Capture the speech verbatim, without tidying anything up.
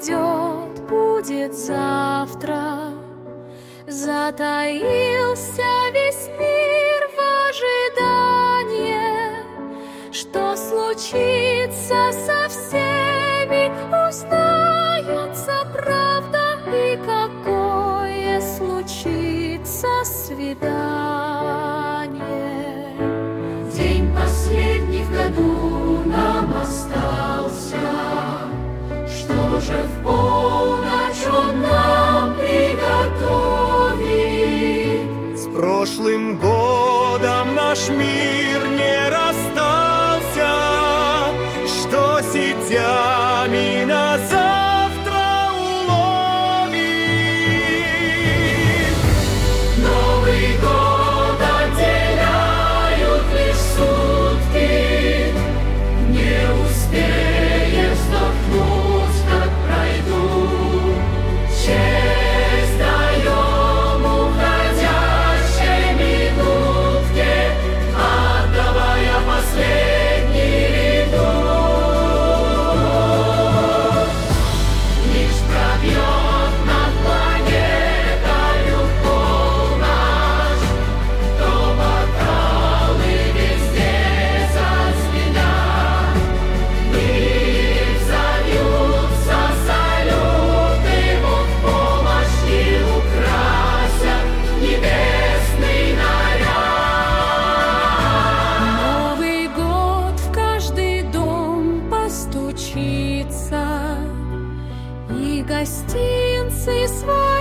придет, будет завтра. Затаился весь мир в ожидании, что случится со всеми, узнается правда, и какое случится свидание. День последний в году нам остался, что же в полночь он нам приготовит? С прошлым годом наш мир не расстался, что сетями на завтра уловит. Новый год отделяют лишь сутки, не успеешь вздохнуть, как пройдут. Честь даем уходящей минутке, отдавая последний редут. Лишь пробьет над планетою полночь, то бокалы везде зазвенят. Мир зальются салюты, вот помощь и украсят небесный наряд. Новый год в каждый дом постучится, и гостинцы свои